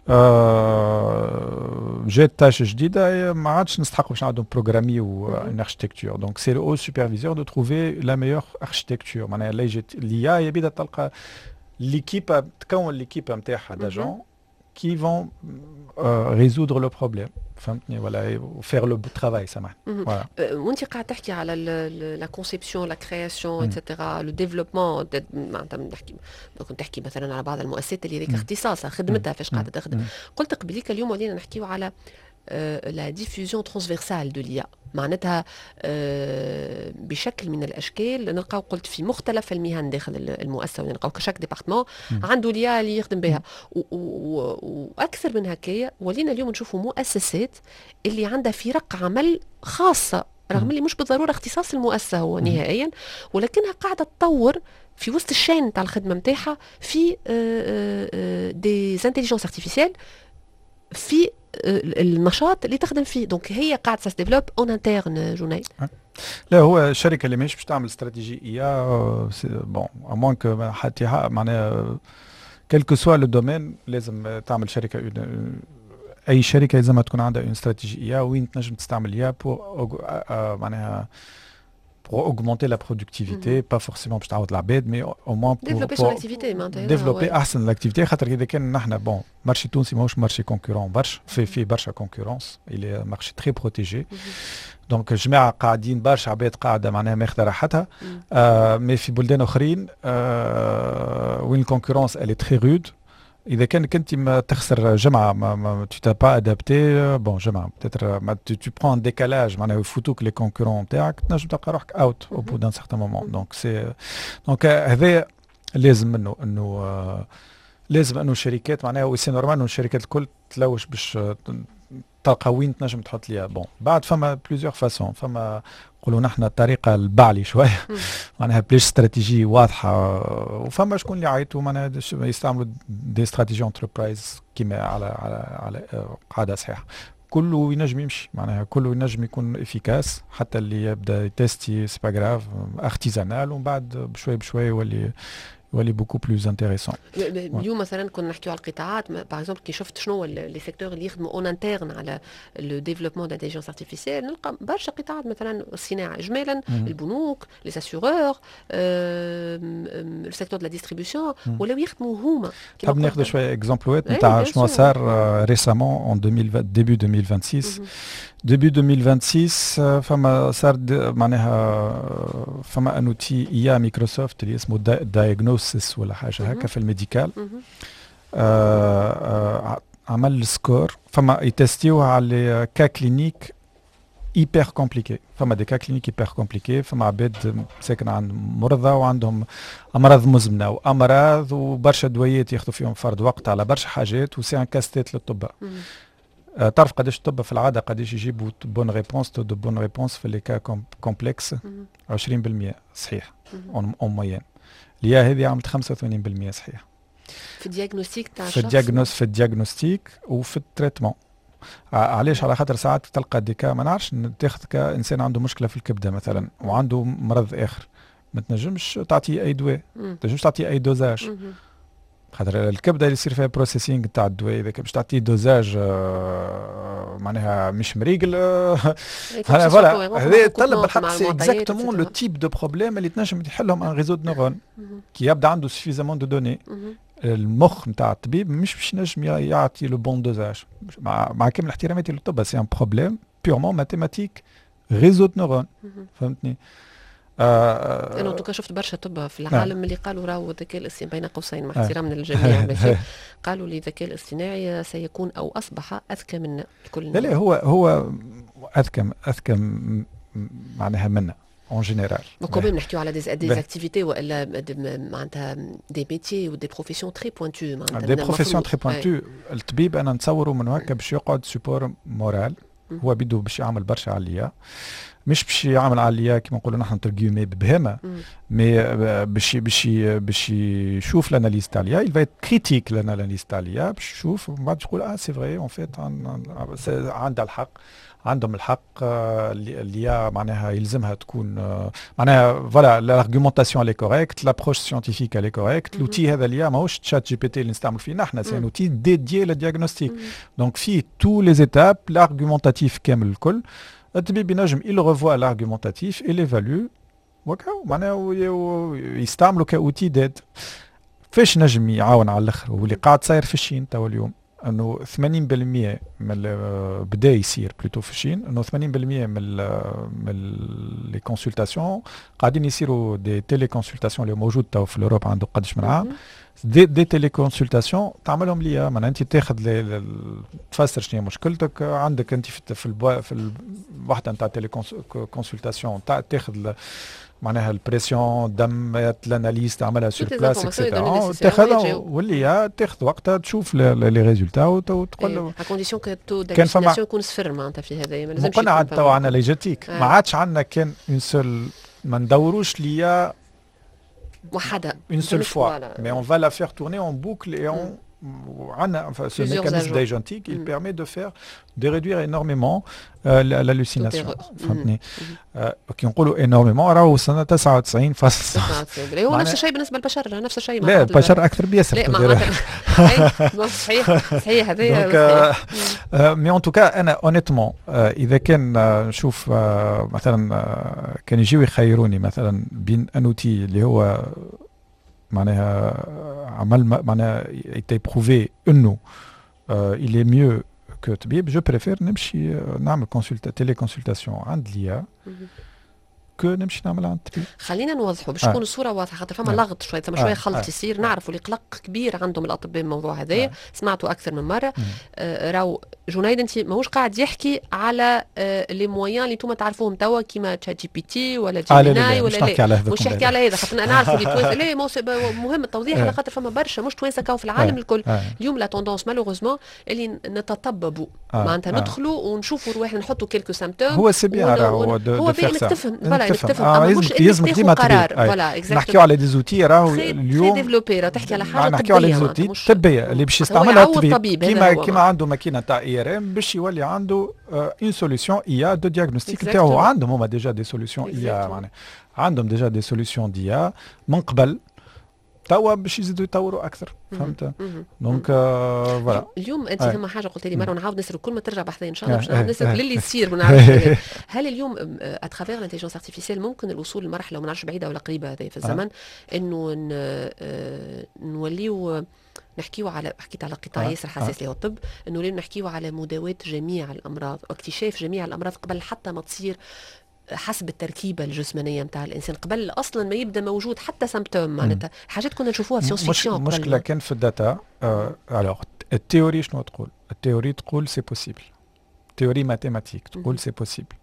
جات تاش جديده ما عادش نستحقوا باش نعاودوا بروغرامي اون اركتيكتور دونك سي او سوبرفيزور دو تروفي لا ميور اركتيكتور معناها اللي جات ليا يبدا تلقى ليكيب تكون ليكيب نتاعها داجون qui vont résoudre le problème فهمتني ولا faire le travail سامحني voilà وانت قاعد تحكي على la conception la création etc le développement معناتها كنت تحكي مثلا على بعض المؤسسات اللي هذيك اختصاصها خدمتها فاش قاعده تخدم قلت قبليك اليوم ولينا نحكيو على la diffusion transversale de l'IA معناتها بشكل من الاشكال نلقاو قلت في مختلف المهن داخل المؤسسه ونلقاو كشك ديبارتمون عنده اليا اللي يخدم بها واكثر من هكايا ولينا اليوم نشوفوا مؤسسات اللي عندها فرق عمل خاصه رغم اللي مش بالضروره اختصاص المؤسسه هو نهائيا ولكنها قاعده تطور في وسط الشين تاع الخدمه نتاعها في دي انتيليجنس ارتيفيسيال في النشاط اللي تخدم فيه دونك هي قاعده تديفلوب اون انترن جوني لا هو الشركه اللي مش باش تعمل استراتيجيه بون امون كو حتى معناها كلكو سوا لو دومين لازم تعمل شركه اي شركه لازم تكون عندها اون استراتيجيه وين تنجم تستعمل اياها بور معناها pour augmenter la productivité, pas forcément pour تعاود العباد mais au moins développer son activité développer احسن الاكتيفيتي خاطر اذا كان نحن بون مارشي تونسي ماهوش مارشي كونكورون برشا في برشا كونكورونس il est مارشي très protégé دونك جماعه قاعدين برشا عباد قاعده معناها ماخذه راحتها مي في بلدان اخرين وين الكونكورونس elle est très rude إذا كانك أنت ما تخسر جمعة ما tu t'as pas adapté bon جمعة peut-être tu prends un décalage معناها يفوتوك لي كونكورون نتاعك تنجم تلقى روحك اوت au bout d'un certain moment donc هذا لازم انه لازم انه الشركات معناها وسي نورمال انه الشركات الكل تلوش باش تلقى وين تنجم تحط ليها بون بعد فما بليزيور فاسون فما نقولوا نحن الطريقه البعلي شويه معناها بليش استراتيجي واضحه وفما شكون اللي عيطوا معناها يستعملوا دي استراتيجي انتربرايز كيما على قاعده صحيحه كله ينجم يمشي معناها كله ينجم يكون افيكاس حتى اللي يبدا يتستي سي با غراف ارتيزانال ومن بعد بشوي بشوي يولي بوكو بلوز انتيريسون اليوم مثلا كنا نحكيو على القطاعات باغ اكزومبل كي شفت شنو لي سيكتور اللي يخدموا اون انترن على لو ديفلوبمون دانتيليجنس ارتيفيسيال نلقى برشا قطاعات مثلا الصناعه اجمالا البنوك لي اسيورور السيكتور دو لا ديستريبيسيون ولاو يخدموا هما نحب ناخذ شويه اكزومبلوات نتاع شنو صار ريسامون اون ديبي 2026 ديبي 2026 فما صار معناها فما ان اوتي ايا مايكروسوفت اللي اسمه دايغنوسيس ولا حاجه هكا في الميديكال عمل سكور فما يتستيوها على كا كلينيك ايبر كومبليكي. فما دي كا كلينيك ايبر كومبليكي، فما عباد ساكن عند مرضى وعندهم امراض مزمنه وامراض وبرشا دوايات ياخذوا فيهم فرد وقت على برشا حاجات، وسي ان كاستيت للطب. تعرف قداش الطب في العاده قداش يجيبوا بون ريبونس، تو دو بون ريبونس في لي كا كومبلكس 20% صحيح اون موين. ليا هذه عملت 85% صحيح في الدياغنوستيك تاع في الدياغنوستيك وفي التريتمون. علاش؟ على خاطر ساعات تلقى ديكا ما نعرفش تاخذ كانسان عنده مشكله في الكبده مثلا وعنده مرض اخر، ما تنجمش تعطيه اي دواء، ما تنجمش تعطيه اي دوزاج، خاطر الكبده اللي يصير فيها بروسيسينغ تاع الدواء اذا باش تعطيه دوزاج معناها مش مريقل فوالا هذا يتطلب بالحق سي اكزاكتومون لو تيب دو بروبليم اللي تنجم تحلهم ان ريزو دو نورون كي يبدا عنده سuffisamment دو دوني. المخ نتاع الطبيب مش باش نجم يعطي لو بون دوزاج مع كامل احتراماتي للطب، سي ان بروبليم بيورمون ماتيماتيك ريزو دو نورون، فهمتني؟ انا توكا شفت برشا طب في العالم اللي قالوا راهو الذكاء الاصطناعي بين قوسين مع احترام للجميع قالوا لي الذكاء الاصطناعي سيكون او اصبح اذكى منا الكل. لا هو اذكى معناها منا اون جينيرال. كومي نحكيو على دي اكتيفيتي والا معناتها دي ميتيي ودي بروفيسيون تري بوينتو، معناتها دي بروفيسيون تري بوينتو. الطبيب انا نتصوره من هكا باش يقعد سوبور مورال، هو بده باش يعمل برشا عليا، مش باش يعمل عليا كيما نقولوا نحن ترجمي ببهمه، مي باش يشوف الاناليز تاع ليا، il va être critique l'analyse تاع ليا باش يشوف ومن بعد تقول سي فري اون فيت عندها الحق، عندهم الحق اللي معناها يلزمها تكون معناها فوالا لارغيومونطاسيون اللي كوريكت، لابروش سيانتيفيك اللي كوريكت. لوتي هذا اللي ماهوش تشات جي بي تي اللي نستعمل فيه نحن، سي ان اوتي ديديي للدياغنوستيك، دونك فيه تو لي زيتاب لارغيومونطاتيف كامل الكل. الطبيب ينجم il revoit l'argumentatif et l'évalue وكاو معناها يستعملوا كاوتي ديد. فاش نجم يعاون على الاخر واللي قاعد صاير في الشين توا اليوم، انه 80% من بدا يصير بلوتو في الشين، انه 80% من لي كونسلتاسيون قاعدين يصيروا دي تيلي كونسلتاسيون اللي موجود توا في اوروبا عنده قداش من عام، دي تيلي كونسلتاسيون تعملهم ليا، معناها انت تاخذ تفسر شنو هي مشكلتك عندك انت في الوحده نتاع تيلي كونسلتاسيون تاخذ معناها البريسيون دم الاناليز تعملها سور بلاس اكسيتيرا، تاخذها واللي تاخذ وقتها تشوف لي ريزولتا وتقول له ا كونديسيون كو تو داكسيناسيون يكون صفر معناتها في هذايا ما لازمش. مقنع توا عندنا ليجيتيك ما عادش عندنا كان اون سول، ما ندوروش ليا وحده une seule fois, mais on va la faire tourner en boucle et enfin, ce mécanisme d'agentique, il permet de faire, de réduire énormément l'hallucination. كي نقولوا énormément راهو وصلنا 99.9. هو نفس الشيء بالنسبه للبشر، نفس الشيء. لا البشر اكثر بياسر. صحيح هذايا. مي ان توكا انا اونيتمون اذا كان نشوف مثلا كان يجيو يخيروني مثلا بين انوتي اللي هو معناها عمل معناها يتي بروفي انه il est mieux que طبيب، جو بريفير نمشي نعمل تيلي كونسلتاسيون عند ليا كو نمشي نعمل عند الطبيب. خلينا نوضحوا باش تكون الصوره واضحه، خاطر فما لغط شويه، فما شويه خلط يصير. نعرفوا القلق كبير عندهم الاطباء الموضوع هذايا، سمعتوا اكثر من مره. راهو جنيد انت ماهوش قاعد يحكي على لي مويان اللي انتم تعرفوهم توا كيما تشات جي بي تي ولا جيميناي ولا لا، مش يحكي على هذا، خاطر انا نعرف اللي توانسه لا مهم التوضيح على خاطر فما برشا مش توانسه كاو في العالم الكل اليوم لا توندونس مالوغوزمون اللي نتطببوا معناتها ندخلوا ونشوفوا رواحنا نحطوا كيلكو سيمبتوم. هو سي بيان هو بين انك تفهم فوالا انك تفهم، مش يلزمك ديما قرار. فوالا نحكيو على دي زوتي راهو اليوم ديفلوبي، راه تحكي على حاجه نحكيو على زوتي طبيه اللي باش يستعملها الطبيب كيما عنده ماكينه تاع اي ار ام باش يولي عنده اون سوليوشن اي دو دياغنوستيك تاعو. عندهم هما ديجا دي سوليوشن اي معناها عندهم ديجا دي سوليوشن دي من قبل، توا باش يزيدوا يطوروا اكثر، فهمت؟ دونك فوالا. اليوم انت ثم حاجه قلت لي مره ونعاود نسال كل ما ترجع بحثي ان شاء الله باش نعاود نسال للي يصير ونعرف. هل اليوم اترافير الانتيليجنس ارتيفيسيال ممكن الوصول لمرحله وما نعرفش بعيده ولا قريبه هذه في الزمن انه نوليو نحكيو على، حكيت على قطاع ياسر حساس اللي هو الطب، انه لازم نحكيو على مداواة جميع الامراض واكتشاف جميع الامراض قبل حتى ما تصير حسب التركيبه الجسمانيه نتاع الانسان، قبل اصلا ما يبدا موجود حتى سيمبتوم. معناتها حاجات كنا نشوفوها في سيونس فيكسيون. مشكله كان في الداتا. الوغ التيوري شنو تقول؟ التيوري تقول سي بوسيبل، théorie mathématique تقول c'est possible.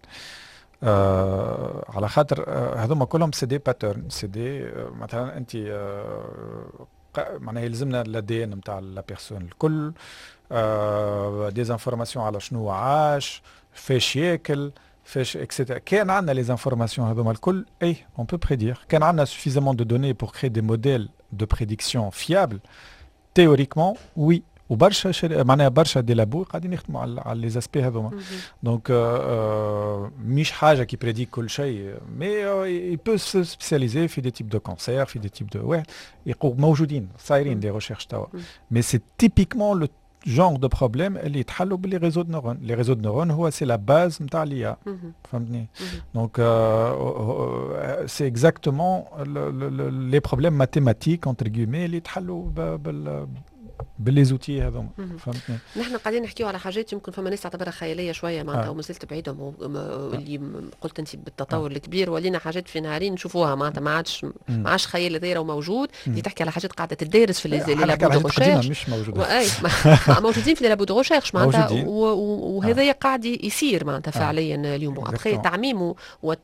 على خاطر هذوما كلهم سي دي باترن سي دي مثلا انت معناها يلزمنا الدي ان نتاع لا بيرسون الكل دي زانفورماسيون على شنو عاش فاش ياكل فاش اكسيتيرا كان عندنا لي زانفورماسيون هذوما الكل اي اون بو بريدير كان عندنا suffisamment de données pour créer des modèles de prédiction fiables théoriquement oui وبرشا معناها برشا دي لابو قاعدين يخدموا على لي زاسبي هذوما دونك مش حاجه كي بريديك كل شيء مي il peut se spécialiser في دي تيب دو كانسير في دي تيب دو واحد موجودين صايرين دي ريشيرش توا مي سي تيبيكمون لو genre de problème اللي يتحلوا باللي réseaux de neurones les réseaux de neurones هو c'est la base نتاع l'IA فهمتني donc c'est exactement les problèmes mathématiques entre guillemets اللي يتحلوا باللي زوتي هذوما فهمتني. نحن قاعدين نحكيو على حاجات يمكن فما ناس تعتبرها خياليه شويه معناتها ومازلت بعيده اللي قلت انت بالتطور الكبير ولينا حاجات في نهارين نشوفوها معناتها ما عادش خيال ذايره وموجود اللي تحكي على حاجات قاعده تدرس في لي لابو دو ريشيرش مش موجوده واي موجودين في لي لابو دو ريشيرش معناتها وهذا قاعد يصير معناتها فعليا اليوم ابخي تعميمه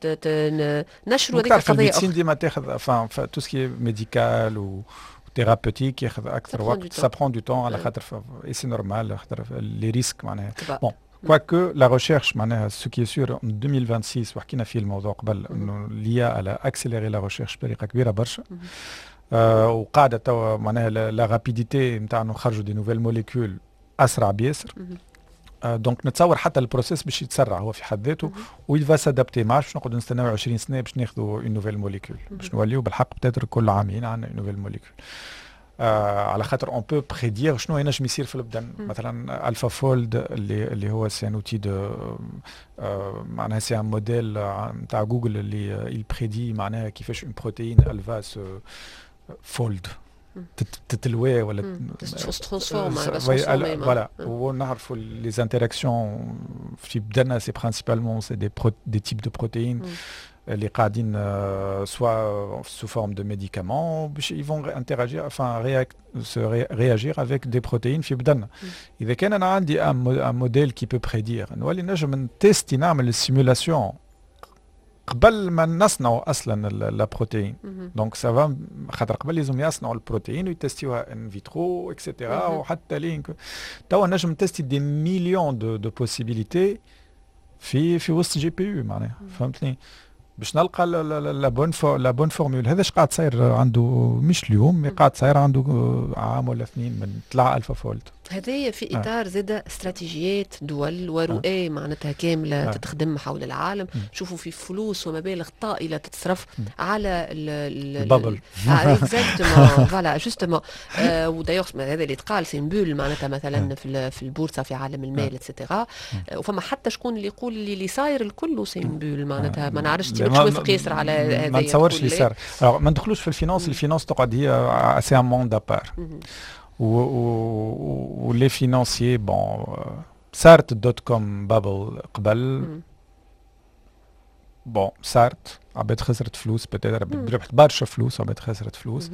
ونشر هذيك القضيه اخرى ديما تاخذ enfin tout ce qui est médical ou thérapeutique ياخذ اكثر وقت ça prend du temps على خاطر et c'est normal خاطر les risques معناها bon quoique la recherche معناها ce qui est sûr en 2026 وحكينا فيه الموضوع قبل انه l'IA على accélérer la recherche بطريقه كبيره برشا وقاعده توا معناها لا رابيديتي نتاع انه نخرجوا دي نوفيل موليكول اسرع بياسر دونك نتصور حتى البروسيس باش يتسرع هو في حد ذاته ويل فا سادابتي ما عادش نقعدوا نستناو 20 سنه باش ناخذوا اون نوفيل موليكول باش نوليو بالحق بتاتر كل عامين عندنا اون نوفيل موليكول على خاطر اون بو بريدير شنو ينجم يصير في البدن مثلا الفا فولد اللي هو سي ان اوتي دو معناها سي ان موديل نتاع جوجل اللي يبريدي معناها كيفاش اون بروتين الفا سو فولد تتلوى ولا فوالا ونعرفوا لي انتراكسيون في بدنا سي برينسيبالمون سي دي تيب دو بروتين اللي قاعدين soit sous forme de médicaments ils vont interagir enfin réagir avec des protéines في بدنا اذا كان انا عندي un modèle qui peut prédire نولي نجم نتيستي نعمل السيمولاسيون قبل ما نصنعوا اصلا لا بروتين دونك سافا خاطر قبل لازم يصنعوا البروتين ويتستيوها ان فيترو اكسيتيرا وحتى لين توا نجم تستي دي مليون دو بوسيبيليتي في وسط جي بي يو معناها فهمتني باش نلقى لا بون فورمول هذا اش قاعد صاير عنده مش اليوم مي قاعد صاير عنده عام ولا اثنين من طلع الفا فولد هذايا في اطار زاد استراتيجيات دول ورؤى معناتها كامله تتخدم حول العالم شوفوا في فلوس ومبالغ طائله تتصرف على البابل اكزاكتومون فوالا جوستومون ودايوغ هذا اللي تقال سيمبول معناتها مثلا في البورصه في عالم المال اتسيتيرا وفما حتى شكون اللي يقول اللي صاير الكل سيمبول معناتها ما نعرفش توافق ياسر على هذا ما نتصورش اللي صار ما ندخلوش في الفينانس تقعد هي سي ان موند ابار و لي فينانسيي بون صارت الدوت كوم بابل قبل بون صارت عباد خسرت فلوس بتقدر ربحت برشا فلوس عباد خسرت فلوس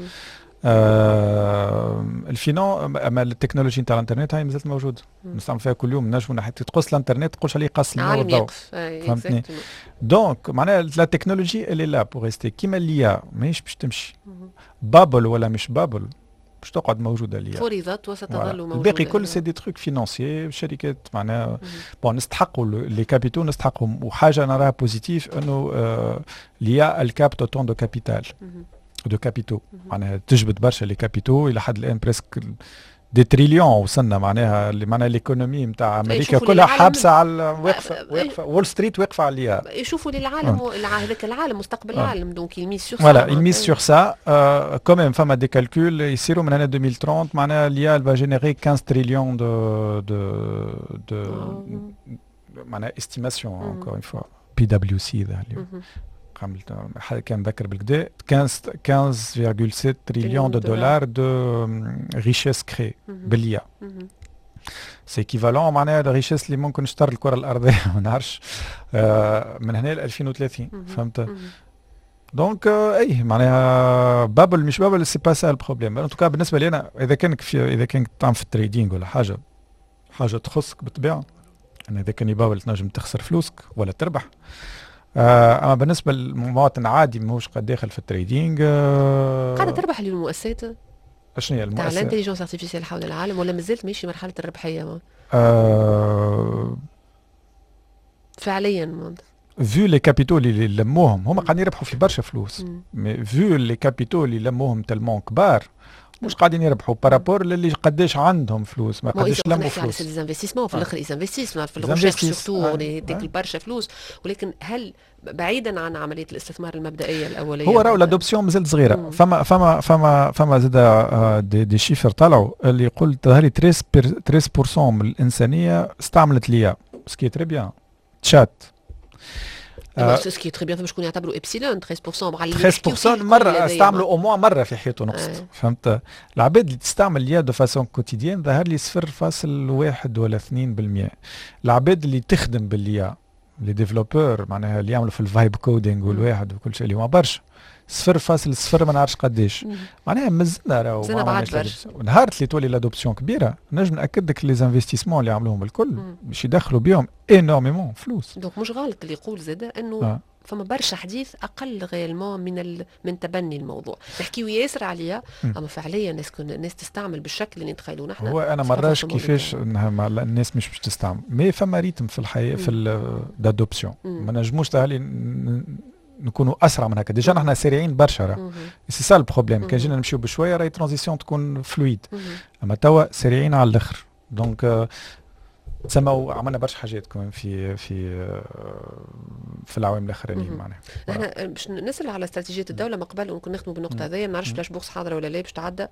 الفينان اما التكنولوجيا نتاع الانترنت هاي مازالت موجوده نستعمل فيها كل يوم نجموا حتى تقص الانترنت تقولش عليه قص النور والضوء فهمتني دونك معناها لا تكنولوجي اللي لا بور ريستي كيما اللي ماهيش باش تمشي بابل ولا مش بابل باش تقعد موجوده ليا فرضت وستظل موجوده الباقي كل سي دي تروك فينانسيي شركات معناها بون نستحقوا لي كابيتو نستحقهم وحاجه نراها بوزيتيف انه ليا الكابت اوتون دو كابيتال دو كابيتو معناها تجبد برشا لي كابيتو الى حد الان بريسك دي تريليون وصلنا معناها اللي معناها ليكونومي نتاع امريكا كلها حابسه على واقفه وول ستريت واقفه عليها يشوفوا للعالم هذاك العالم مستقبل العالم دونك يميز سور فوالا يميز سور سا كوميم فما دي كالكول يصيروا من هنا 2030 معناها ليا با جينيري 15 تريليون دو معناها استيماسيون انكور اون فوا بي دبليو سي ذا كان ذكر بالكدا 15.7 تريليون دولار دو ريشيس كري باليا سي ايكيفالون معناها الريشيس اللي ممكن نشتري الكره الارضيه ما نعرفش من هنا ل 2030 فهمت دونك اي معناها بابل مش بابل سي با سا البروبليم ان توكا بالنسبه لي انا اذا كانك تعمل في التريدينغ ولا حاجه تخصك بالطبيعه أن إذا كان يباول تنجم تخسر فلوسك ولا تربح. أما بالنسبة للمواطن عادي ماهوش قد داخل في التريدينغ قاعدة تربح اليوم المؤسسات شنو هي تاع الانتليجنس ارتيفيسيال حول العالم ولا مازالت ماشي مرحلة الربحية؟ فعليا فيو لي كابيتول اللي لموهم هما قاعدين يربحوا في برشا فلوس، مي فيو لي كابيتول اللي لموهم تلمون كبار مش قاعدين يربحوا بارابور للي قداش عندهم فلوس، ما قداش لموا فلوس. على الانفستيسمون في الاخر انفستيسمون في الريشيرش سورتو ديك برشا فلوس، ولكن هل بعيدا عن عمليه الاستثمار المبدئيه الاوليه هو راهو لادوبسيون مازالت صغيره. فما زاد دي شيفر طلعوا اللي يقول ظهري 13% من الانسانيه استعملت ليا سكي تري بيان تشات سكي تري بيان شكون يعتبروا ابسيلون 13% مع 13% مره استعملوا او موان مره في حياته نقصت. فهمت العباد اللي تستعمل ليا دو فاسون كوتيديان ظهر لي 0.1 ولا 2%. العباد اللي تخدم بالليا لي ديفلوبور معناها اللي يعملوا في الفايب كودينغ والواحد وكل شيء اللي هما برشا 0.0 ما نعرفش قداش معناها مازلنا راهو نهار اللي تولي لادوبسيون كبيره نجم ناكد لك لي انفستيسمون اللي عملوهم الكل باش يدخلوا بهم انورميمون فلوس. دونك مش غلط اللي يقول زاد انه فما برشا حديث اقل غيالمون من تبني الموضوع. نحكيو ياسر عليها اما فعليا الناس تستعمل بالشكل اللي نتخيلوه نحن. هو انا مراش كيفاش الناس مش تستعمل مي فما ريتم في الحياه في الادوبسيون ما نجموش تهالي نكونوا اسرع من هكا. ديجا نحن سريعين برشا راه سي سا البروبليم. كان جينا نمشيو بشويه راهي ترانزيسيون تكون فلويد اما توا سريعين على الاخر. دونك تسموا عملنا برشا حاجات كمان في العوامل الاخرانيين معناها. نحن باش نسال على استراتيجيه الدوله من قبل ونكون نخدموا بالنقطه هذيا. ما نعرفش فلاش بوكس حاضره ولا لا باش تعدى.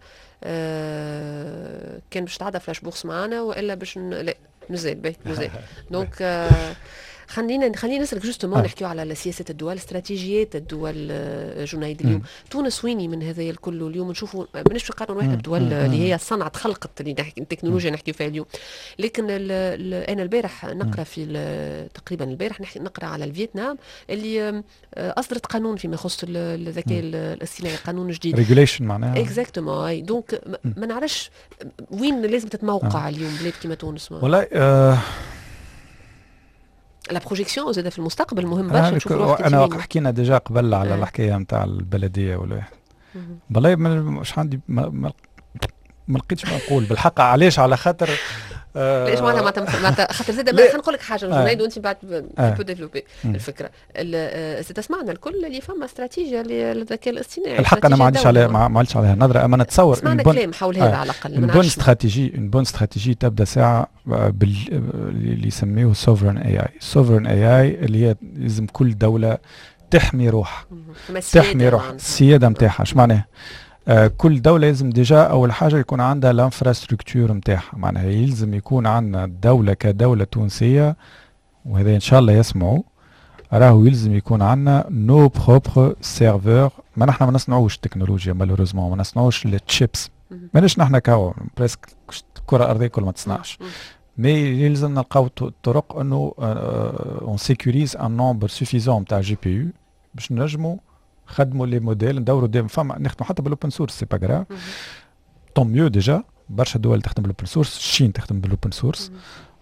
كان باش تعدى فلاش بوكس معنا والا باش لا مازال دونك خلينا نسالك جوستومون نحكيو على سياسه الدول استراتيجيات الدول. جنيد اليوم تونس ويني من هذا الكل اليوم نشوفوا ماناش في قانون واحد الدول اللي هي صنعت خلقت اللي التكنولوجيا نحكيو فيها اليوم. لكن انا البارح نقرا في تقريبا البارح نقرا على الفيتنام اللي اصدرت قانون فيما يخص الذكاء الاصطناعي قانون جديد ريجوليشن معناها اكزاكتومون. اي دونك ما نعرفش وين لازم تتموقع اليوم بلاد كيما تونس. والله لا بروجيكسيون زاد في المستقبل مهم برشا نشوف روحك. انا حكينا ديجا قبل على الحكايه نتاع البلديه والواحد والله مش عندي ما لقيتش ما نقول بالحق. علاش؟ على خاطر ليش معناتها خاطر زاد خلينا نقول لك حاجه جنيد وانت بعد بو ديفلوبي الفكره. زاد تسمعنا الكل اللي فما استراتيجيه للذكاء الاصطناعي. الحق انا ما عنديش عليها نظره اما نتصور سمعنا كلام حول هذا على الاقل. اون بون استراتيجي تبدا ساعه اللي يسميوه سوفرن اي اي اللي هي لازم كل دوله تحمي روحها تحمي روحها السياده نتاعها. اش معناها؟ كل دولة لازم ديجا أول حاجة يكون عندها الانفراستركتور نتاعها معناها يلزم يكون عندنا الدولة كدولة تونسية وهذا إن شاء الله يسمعوا راهو يلزم يكون عندنا نو بروبر سيرفور. ما نحن ما نصنعوش التكنولوجيا مالوريزمون ما نصنعوش التشيبس ماناش نحن كاو بريسك الكرة الأرضية كل ما تصنعش مي يلزم نلقاو طرق أنه اون سيكوريز ان نومبر سوفيزون تاع جي بي يو باش نجموا خدموا لي موديل ندوروا ديما فما نخدموا حتى بالاوبن سورس سي با غراف طون ميو ديجا برشا دول تخدم بالاوبن سورس. الصين تخدم بالاوبن سورس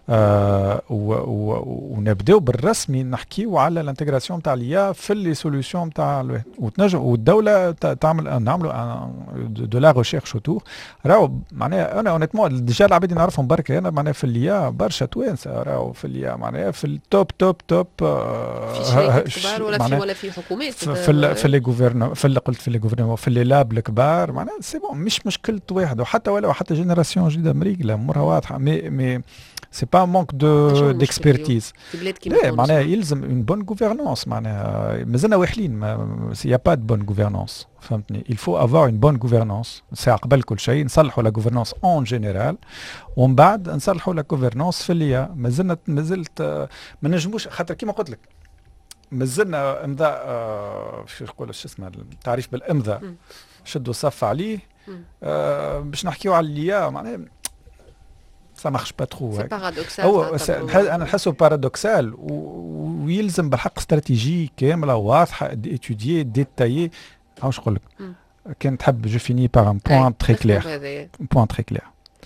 ونبداو بالرسمي نحكيو على الانتجراسيون نتاع ليا في لي سوليوشن نتاع وتنجم والدوله نعملوا دو لا ريشيرش اوتور. راهو معناها انا اونيتمون ديجا العباد نعرفهم برك انا معناها في ليا برشا توانسه راهو في ليا معناها في التوب في شركات كبار ولا في حكومات في لي غوفرنمون في اللي قلت في لي غوفرنمون في لي لاب الكبار معناها سي بون مش مشكله واحد وحتى ولا حتى جينيراسيون جديده امريكا امورها واضحه مي سي با مانك ديكسبيرتيز. معناها يلزم اون بون غوفرنونس معناها مازلنا واحلين يا با دو بون غوفرنونس فهمتني. il faut avoir une bonne gouvernance. ساعة قبل كل شيء نصلحوا لا غوفرنونس اون جينيرال ومن بعد نصلحوا لا غوفرنونس في اللي مازلت ما نجموش خاطر كيما قلت لك مازلنا امضاء شو يقولوا شو اسمه التعريف بالامضاء شدوا صف عليه باش نحكيو على اللي معناها ça marche pas trop. C'est paradoxal. انا نحسه بارادوكسال ويلزم بالحق استراتيجي كامله واضحه اتوديي ديتايي. واش نقول لك كان تحب جو فيني بار ان بوين تري كلير بوين تري كلير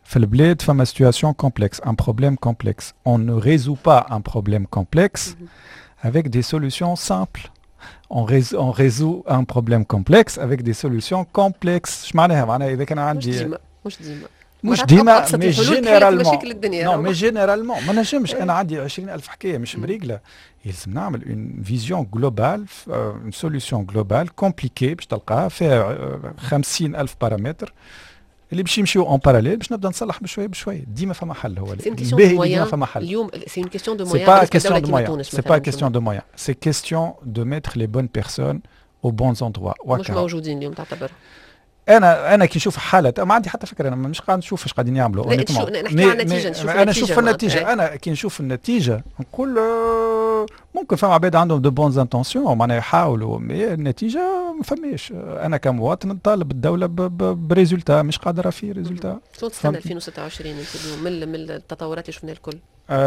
في البلاد فما situation complexe, un problème complexe. On ne résout pas un problème complexe avec des solutions simples. On résout un problème complexe avec des solutions complexes. اش معناها إذا كان عندي مش ديما مش جينيرالمون مش جينيرالمون ما نجمش انا عندي 20,000 حكايه مش مريقله يلزم نعمل اون فيزيون جلوبال اون سوليوشن جلوبال كومبليكي باش تلقاها فيها 50,000 بارامتر اللي باش يمشيو اون باراليل باش نبدا نصلح بشويه بشويه ديما فما حل هو الباهي ديما فما حل اليوم سي اون كيستيون دو مويان سي با كيستيون دو مويان سي كيستيون دو ميتر لي بون بيرسون او بون اندروا مش موجودين اليوم تعتبر انا كي نشوف حالة ما عندي حتى فكره انا مش قاعد نشوف ايش قاعدين يعملوا نحكي عن النتيجه انا نشوف النتيجه انا كي نشوف النتيجه نقول ممكن فما عباد عندهم دو بونز انتونسيون معناها يحاولوا مي النتيجه ما فماش انا كمواطن نطالب الدوله بريزولتا مش قادره في ريزولتا شو تستنى 2026 انت اليوم من التطورات اللي شفناها الكل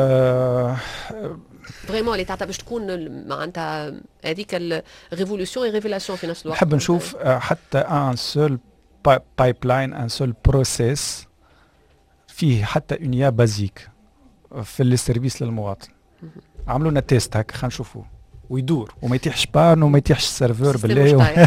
فريمون اللي تعتبر باش تكون معناتها هذيك الريفولوسيون ريفيلاسيون في نفس الوقت نحب نشوف حتى ان سول بايبلاين ان سول بروسيس فيه حتى اونيا بازيك في السيرفيس للمواطن عملوا لنا تيست هكا خلينا نشوفوه ويدور وما يتيحش بان وما يتيحش السيرفور بالله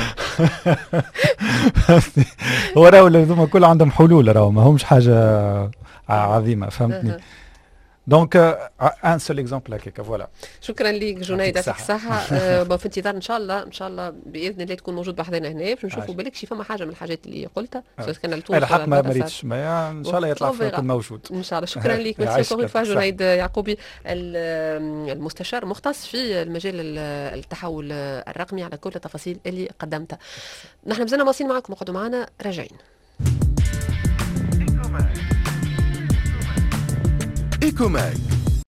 هو راهو هذوما كل عندهم حلول راهو ما همش حاجه عظيمه فهمتني دونك ان سول اكزامبل هكاك فوالا. شكرا لك جنيد يعطيك الصحه. في انتظار ان شاء الله باذن الله تكون موجود بحضنا هنا باش نشوفوا بالك شي فما حاجه من الحاجات اللي قلتها سواء كان التونس الحق ما مريتش ان شاء الله يطلع فيكم موجود ان شاء الله. شكرا لك ميرسي بوكو جنيد يعقوبي المستشار المختص في المجال التحول الرقمي على كل التفاصيل اللي قدمتها. نحن مازلنا مواصلين معكم اقعدوا معنا راجعين. إيكوماك